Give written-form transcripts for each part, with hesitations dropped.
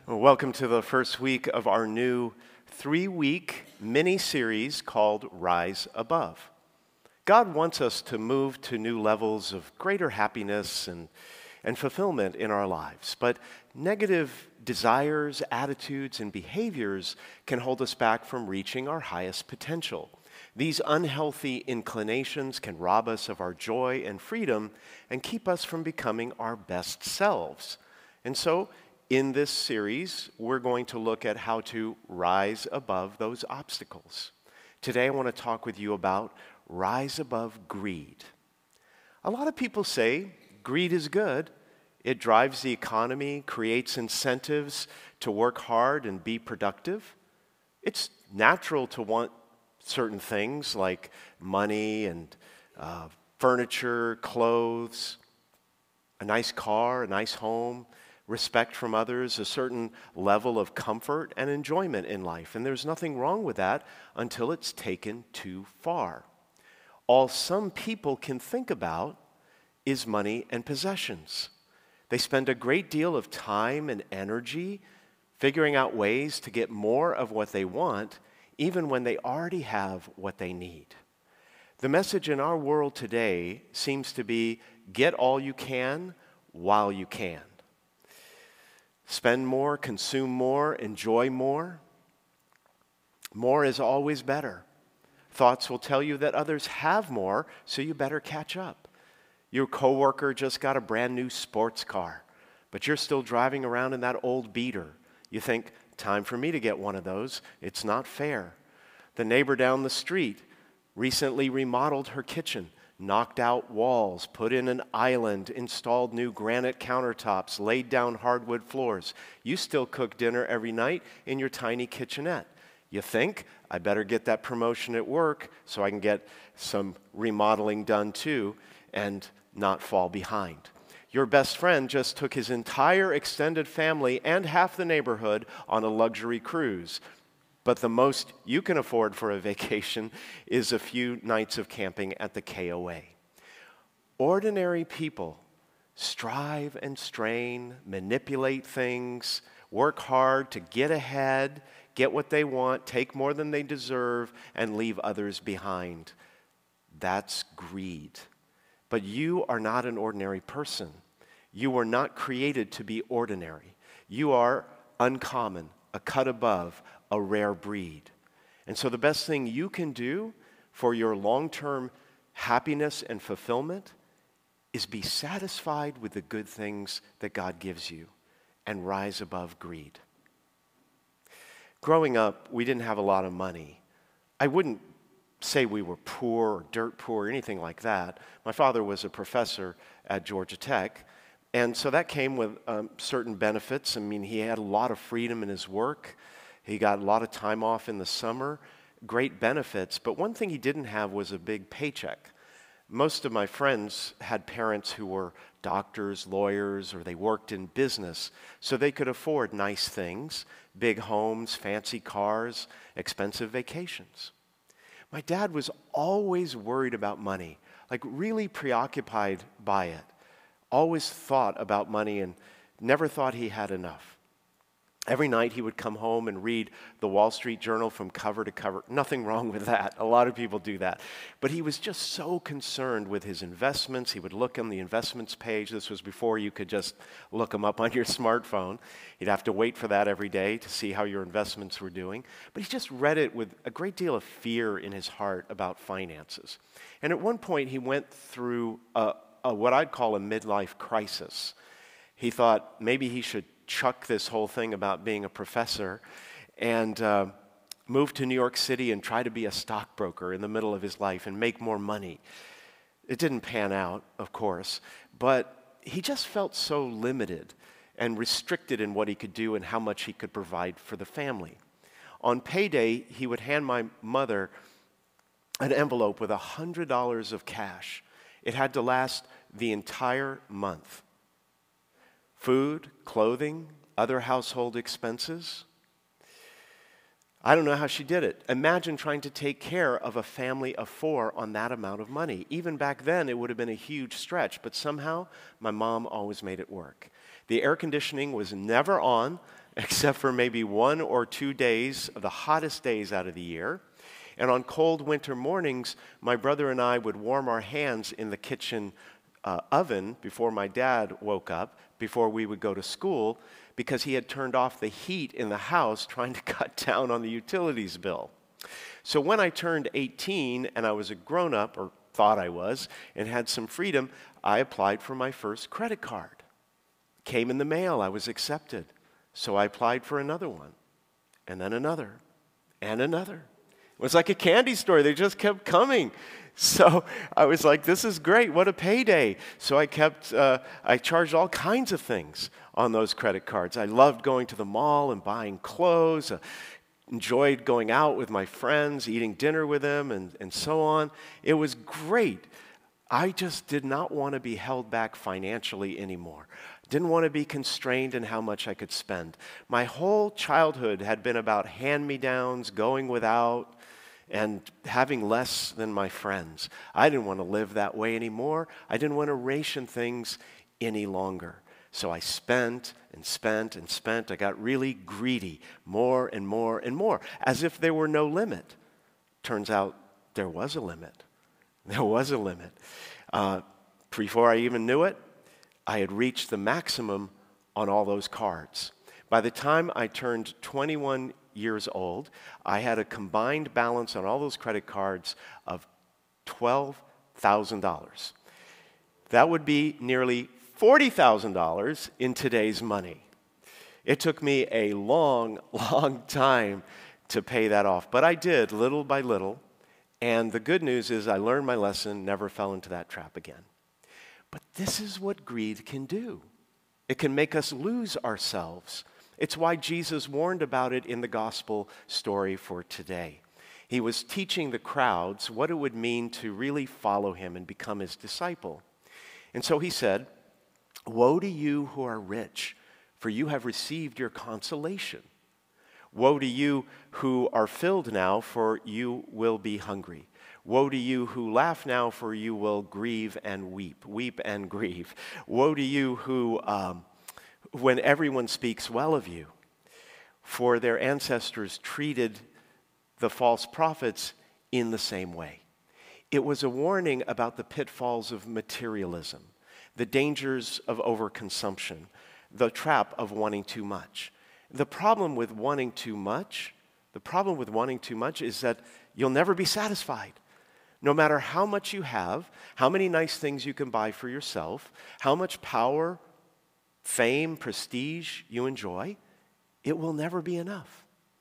Well, welcome to the first week of our new 3-week mini-series called Rise Above. God wants us to move to new levels of greater happiness and fulfillment in our lives, but negative desires, attitudes, and behaviors can hold us back from reaching our highest potential. These unhealthy inclinations can rob us of our joy and freedom and keep us from becoming our best selves. And so, in this series, we're going to look at how to rise above those obstacles. Today, I want to talk with you about rise above greed. A lot of people say greed is good. It drives the economy, creates incentives to work hard and be productive. It's natural to want certain things like money and furniture, clothes, a nice car, a nice home, respect from others, a certain level of comfort and enjoyment in life. And there's nothing wrong with that until it's taken too far. All some people can think about is money and possessions. They spend a great deal of time and energy figuring out ways to get more of what they want, even when they already have what they need. The message in our world today seems to be get all you can while you can. Spend more, consume more, enjoy more. More is always better. Thoughts will tell you that others have more, so you better catch up. Your coworker just got a brand new sports car, but you're still driving around in that old beater. You think, time for me to get one of those. It's not fair. The neighbor down the street recently remodeled her kitchen, knocked out walls, put in an island, installed new granite countertops, laid down hardwood floors. You still cook dinner every night in your tiny kitchenette. You think, I better get that promotion at work so I can get some remodeling done too and not fall behind. Your best friend just took his entire extended family and half the neighborhood on a luxury cruise. But the most you can afford for a vacation is a few nights of camping at the KOA. Ordinary people strive and strain, manipulate things, work hard to get ahead, get what they want, take more than they deserve, and leave others behind. That's greed. But you are not an ordinary person. You were not created to be ordinary. You are uncommon, a cut above, a rare breed. And so the best thing you can do for your long-term happiness and fulfillment is be satisfied with the good things that God gives you and rise above greed. Growing up, we didn't have a lot of money. I wouldn't say we were poor or dirt poor or anything like that. My father was a professor at Georgia Tech, and so that came with certain benefits. I mean, he had a lot of freedom in his work. He got a lot of time off in the summer, great benefits, but one thing he didn't have was a big paycheck. Most of my friends had parents who were doctors, lawyers, or they worked in business, so they could afford nice things, big homes, fancy cars, expensive vacations. My dad was always worried about money, like really preoccupied by it, always thought about money and never thought he had enough. Every night he would come home and read the Wall Street Journal from cover to cover. Nothing wrong with that. A lot of people do that. But he was just so concerned with his investments. He would look on the investments page. This was before you could just look them up on your smartphone. You'd have to wait for that every day to see how your investments were doing. But he just read it with a great deal of fear in his heart about finances. And at one point he went through what I'd call a midlife crisis. He thought maybe he should chuck this whole thing about being a professor and move to New York City and try to be a stockbroker in the middle of his life and make more money. It didn't pan out, of course, but he just felt so limited and restricted in what he could do and how much he could provide for the family. On payday, he would hand my mother an envelope with $100 of cash. It had to last the entire month. Food, clothing, other household expenses. I don't know how she did it. Imagine trying to take care of a family of 4 on that amount of money. Even back then, it would have been a huge stretch, but somehow my mom always made it work. The air conditioning was never on except for maybe 1 or 2 days of the hottest days out of the year. And on cold winter mornings, my brother and I would warm our hands in the kitchen oven before my dad woke up, before we would go to school, because he had turned off the heat in the house trying to cut down on the utilities bill. So when I turned 18 and I was a grown-up, or thought I was, and had some freedom, I applied for my first credit card. Came in the mail, I was accepted. So I applied for another one, and then another, and another. It was like a candy store. They just kept coming. So I was like, this is great. What a payday. So I charged all kinds of things on those credit cards. I loved going to the mall and buying clothes, enjoyed going out with my friends, eating dinner with them, and so on. It was great. I just did not want to be held back financially anymore. Didn't want to be constrained in how much I could spend. My whole childhood had been about hand-me-downs, going without, and having less than my friends. I didn't want to live that way anymore. I didn't want to ration things any longer. So I spent and spent and spent. I got really greedy, more and more and more, as if there were no limit. Turns out there was a limit. There was a limit. Before I even knew it, I had reached the maximum on all those cards. By the time I turned 21 years old, I had a combined balance on all those credit cards of $12,000. That would be nearly $40,000 in today's money. It took me a long, long time to pay that off, but I did little by little, and the good news is I learned my lesson, never fell into that trap again. But this is what greed can do. It can make us lose ourselves. It's why Jesus warned about it in the gospel story for today. He was teaching the crowds what it would mean to really follow him and become his disciple. And so he said, "Woe to you who are rich, for you have received your consolation. Woe to you who are filled now, for you will be hungry. Woe to you who laugh now, for you will grieve and weep and grieve. Woe to you who, when everyone speaks well of you, for their ancestors treated the false prophets in the same way." It was a warning about the pitfalls of materialism, the dangers of overconsumption, the trap of wanting too much. The problem with wanting too much is that you'll never be satisfied. No matter how much you have, how many nice things you can buy for yourself, how much power, fame, prestige you enjoy, it will never be enough.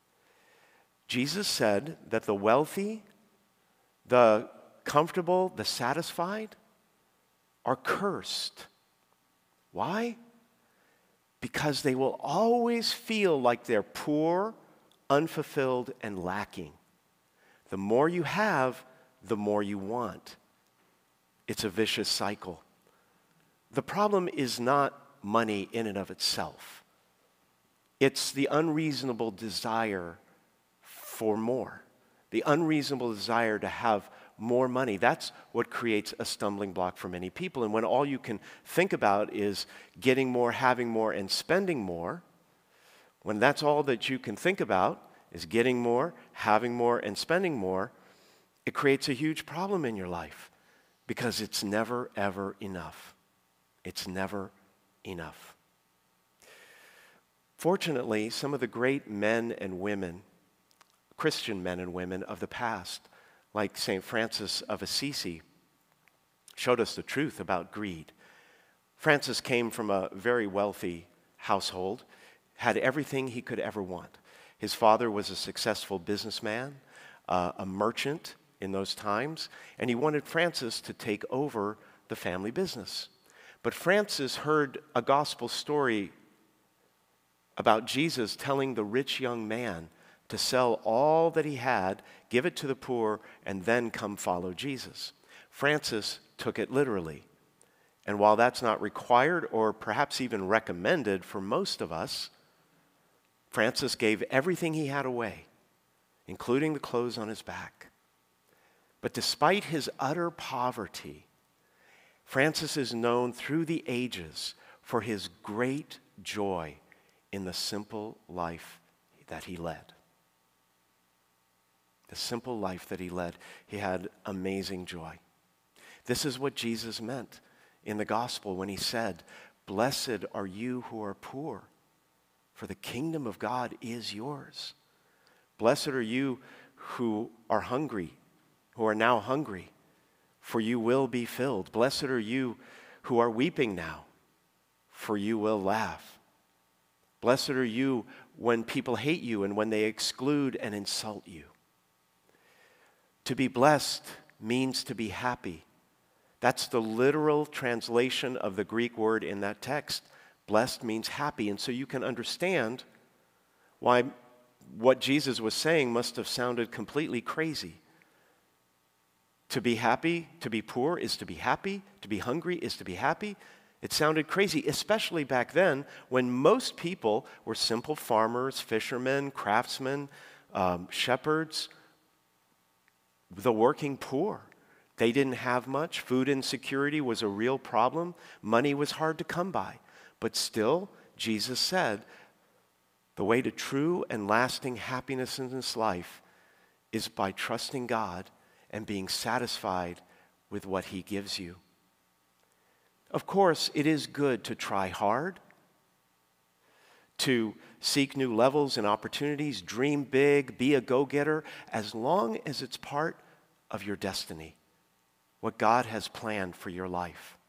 Jesus said that the wealthy, the comfortable, the satisfied are cursed. Why? Because they will always feel like they're poor, unfulfilled, and lacking. The more you have, the more you want. It's a vicious cycle. The problem is not money in and of itself. It's the unreasonable desire for more, the unreasonable desire to have more money. That's what creates a stumbling block for many people. And when all you can think about is getting more, having more, and spending more, when that's all that you can think about is getting more, having more, and spending more, it creates a huge problem in your life because it's never, ever enough. It's never enough. Fortunately, some of the great men and women, Christian men and women of the past, like St. Francis of Assisi, showed us the truth about greed. Francis came from a very wealthy household, had everything he could ever want. His father was a successful businessman, a merchant in those times, and he wanted Francis to take over the family business. But Francis heard a gospel story about Jesus telling the rich young man to sell all that he had, give it to the poor, and then come follow Jesus. Francis took it literally. And while that's not required or perhaps even recommended for most of us, Francis gave everything he had away, including the clothes on his back. But despite his utter poverty, Francis is known through the ages for his great joy in the simple life that he led. The simple life that he led. He had amazing joy. This is what Jesus meant in the gospel when he said, "Blessed are you who are poor, for the kingdom of God is yours. Blessed are you who are hungry, who are now hungry, for you will be filled. Blessed are you who are weeping now, for you will laugh. Blessed are you when people hate you and when they exclude and insult you." To be blessed means to be happy. That's the literal translation of the Greek word in that text. Blessed means happy. And so you can understand why what Jesus was saying must have sounded completely crazy. To be happy, to be poor is to be happy. To be hungry is to be happy. It sounded crazy, especially back then when most people were simple farmers, fishermen, craftsmen, shepherds, the working poor. They didn't have much. Food insecurity was a real problem. Money was hard to come by. But still, Jesus said, the way to true and lasting happiness in this life is by trusting God and being satisfied with what he gives you. Of course, it is good to try hard, to seek new levels and opportunities, dream big, be a go-getter, as long as it's part of your destiny, what God has planned for your life.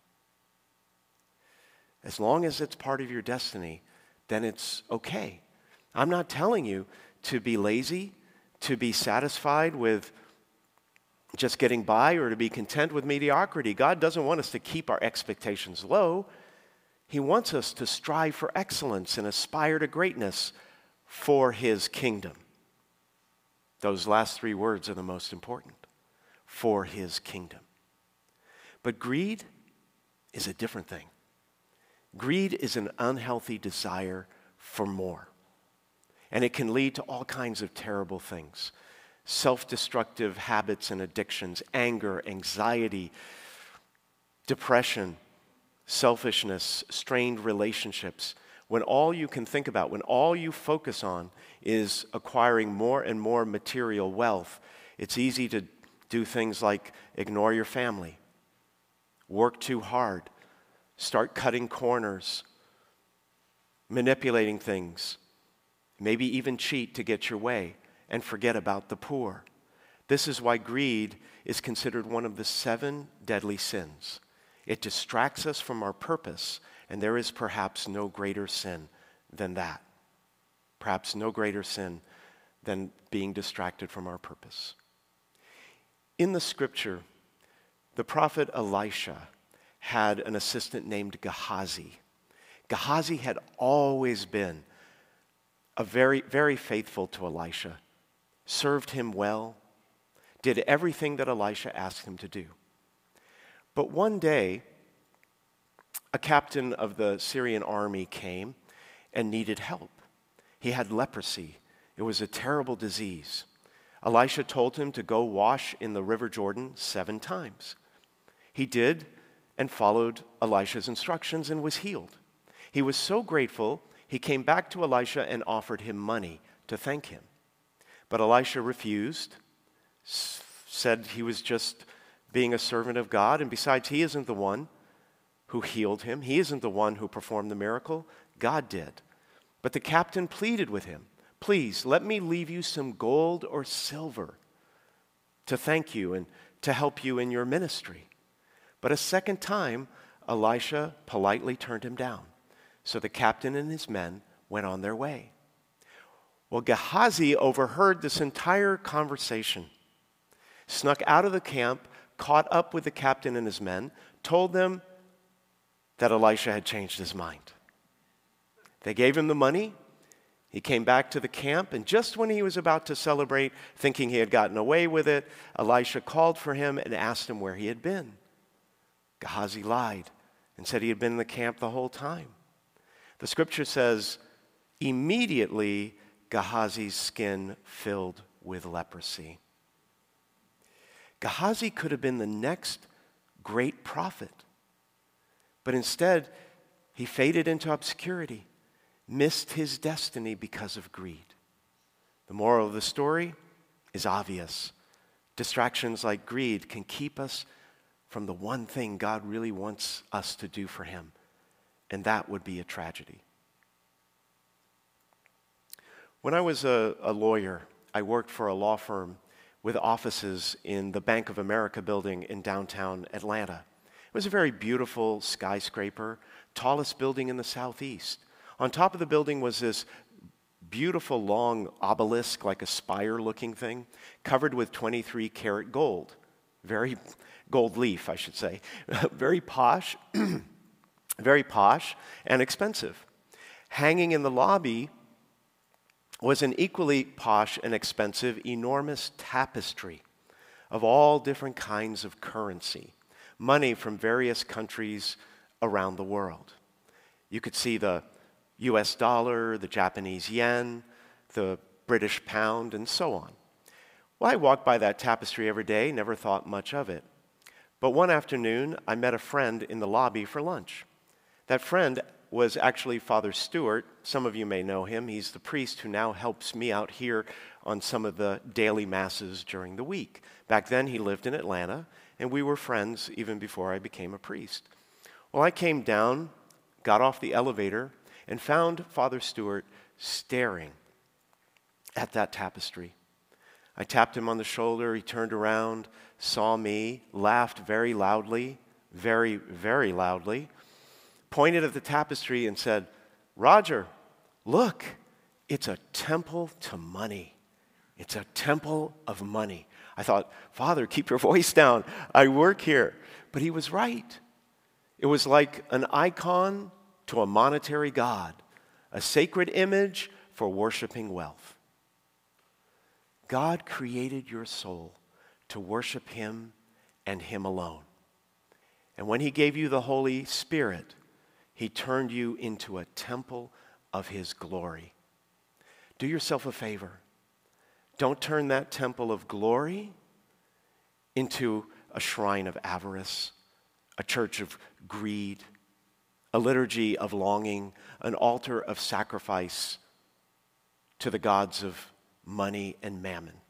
As long as it's part of your destiny, then it's okay. I'm not telling you to be lazy, to be satisfied with just getting by, or to be content with mediocrity. God doesn't want us to keep our expectations low. He wants us to strive for excellence and aspire to greatness for his kingdom. Those last three words are the most important. For his kingdom. But greed is a different thing. Greed is an unhealthy desire for more. And it can lead to all kinds of terrible things. Self-destructive habits and addictions, anger, anxiety, depression, selfishness, strained relationships. When all you can think about, when all you focus on is acquiring more and more material wealth, it's easy to do things like ignore your family, work too hard, start cutting corners, manipulating things, maybe even cheat to get your way, and forget about the poor. This is why greed is considered one of the 7 deadly sins. It distracts us from our purpose, and there is perhaps no greater sin than that. Perhaps no greater sin than being distracted from our purpose. In the scripture, the prophet Elisha had an assistant named Gehazi. Gehazi had always been very, very faithful to Elisha, served him well, did everything that Elisha asked him to do. But one day, a captain of the Syrian army came and needed help. He had leprosy. It was a terrible disease. Elisha told him to go wash in the river Jordan 7 times. He did and followed Elisha's instructions and was healed. He was so grateful, he came back to Elisha and offered him money to thank him. But Elisha refused, said he was just being a servant of God, and besides, he isn't the one who healed him. He isn't the one who performed the miracle. God did. But the captain pleaded with him, "Please, let me leave you some gold or silver to thank you and to help you in your ministry." But a second time, Elisha politely turned him down. So the captain and his men went on their way. Well, Gehazi overheard this entire conversation, snuck out of the camp, caught up with the captain and his men, told them that Elisha had changed his mind. They gave him the money. He came back to the camp, and just when he was about to celebrate, thinking he had gotten away with it, Elisha called for him and asked him where he had been. Gehazi lied and said he had been in the camp the whole time. The scripture says, immediately Gehazi's skin filled with leprosy. Gehazi could have been the next great prophet, but instead he faded into obscurity. missed his destiny because of greed. The moral of the story is obvious. Distractions like greed can keep us from the one thing God really wants us to do for him, and that would be a tragedy. When I was a lawyer, I worked for a law firm with offices in the Bank of America building in downtown Atlanta. It was a very beautiful skyscraper, tallest building in the southeast. On top of the building was this beautiful long obelisk, like a spire-looking thing, covered with 23-karat gold. Very gold leaf, I should say. Very posh, very posh and expensive. Hanging in the lobby was an equally posh and expensive, enormous tapestry of all different kinds of currency, money from various countries around the world. You could see the US dollar, the Japanese yen, the British pound, and so on. Well, I walked by that tapestry every day, never thought much of it. But one afternoon, I met a friend in the lobby for lunch. That friend was actually Father Stewart. Some of you may know him. He's the priest who now helps me out here on some of the daily masses during the week. Back then, he lived in Atlanta, and we were friends even before I became a priest. Well, I came down, got off the elevator, and found Father Stewart staring at that tapestry. I tapped him on the shoulder. He turned around, saw me, laughed very loudly, very, very loudly, pointed at the tapestry and said, "Roger, look, it's a temple to money. It's a temple of money." I thought, "Father, keep your voice down. I work here." But he was right. It was like an icon to a monetary god, a sacred image for worshiping wealth. God created your soul to worship him and him alone. And when he gave you the Holy Spirit, he turned you into a temple of his glory. Do yourself a favor. Don't turn that temple of glory into a shrine of avarice, a church of greed, a liturgy of longing, an altar of sacrifice to the gods of money and mammon.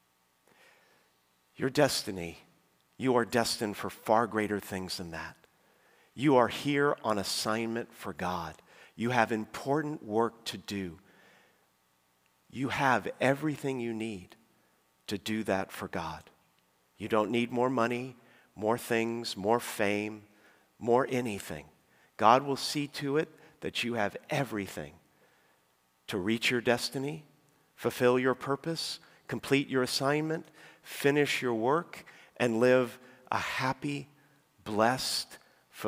Your destiny, you are destined for far greater things than that. You are here on assignment for God. You have important work to do. You have everything you need to do that for God. You don't need more money, more things, more fame, more anything. God will see to it that you have everything to reach your destiny, fulfill your purpose, complete your assignment, finish your work, and live a happy, blessed,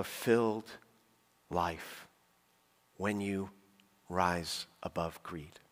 fulfilled life when you rise above greed.